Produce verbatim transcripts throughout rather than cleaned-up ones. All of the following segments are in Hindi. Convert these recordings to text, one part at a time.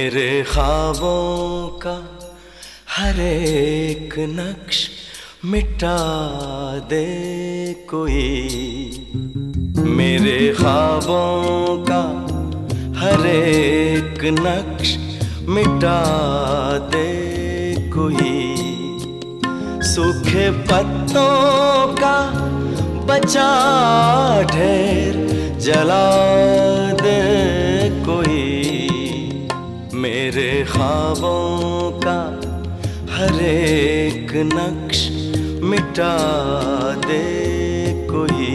मेरे ख्वाबों का हर एक नक्श मिटा दे कोई, मेरे ख्वाबों का हर एक नक्श मिटा दे कोई, सूखे पत्तों का बचा ढेर जला दे कोई, मेरे ख्वाबों का हर एक नक्श मिटा दे कोई।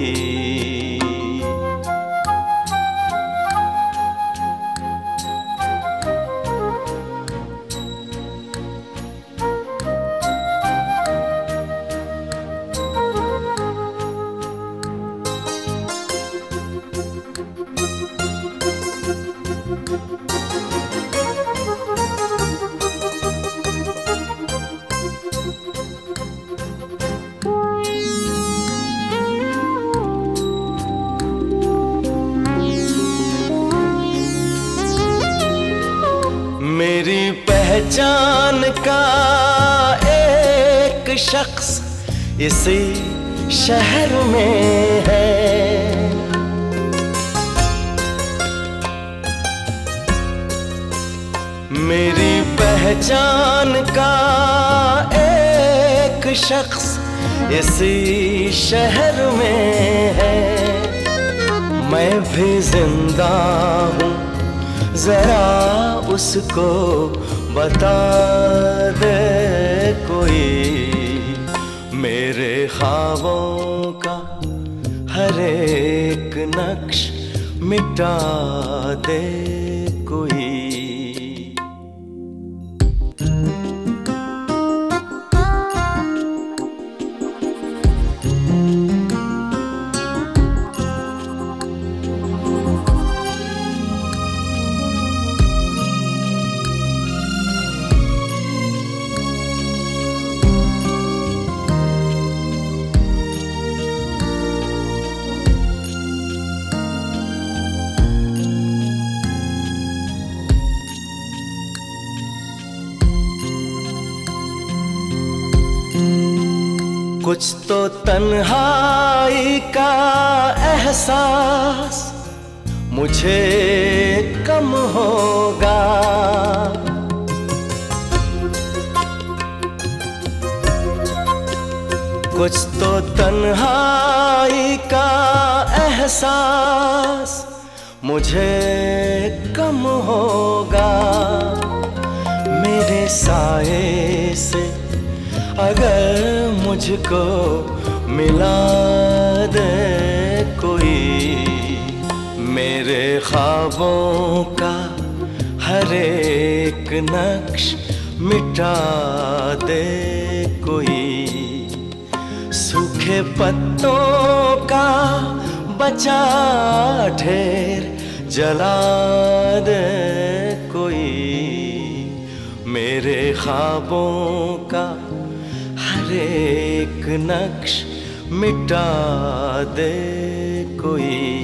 मेरी पहचान का एक शख्स इसी शहर में है, मेरी पहचान का एक शख्स इसी शहर में है, मैं भी जिंदा हूँ जरा उसको बता दे कोई, मेरे ख्वाबों का हर एक नक्श मिटा दे कोई। कुछ तो तन्हाई का एहसास मुझे कम होगा, कुछ तो तन्हाई का एहसास मुझे कम होगा, मेरे साए से अगर मुझको मिला दे कोई, मेरे ख्वाबों का हर एक नक्श मिटा दे कोई, सूखे पत्तों का बचा ढेर जला दे कोई, मेरे ख्वाबों का हर एक नक्श मिटा दे कोई।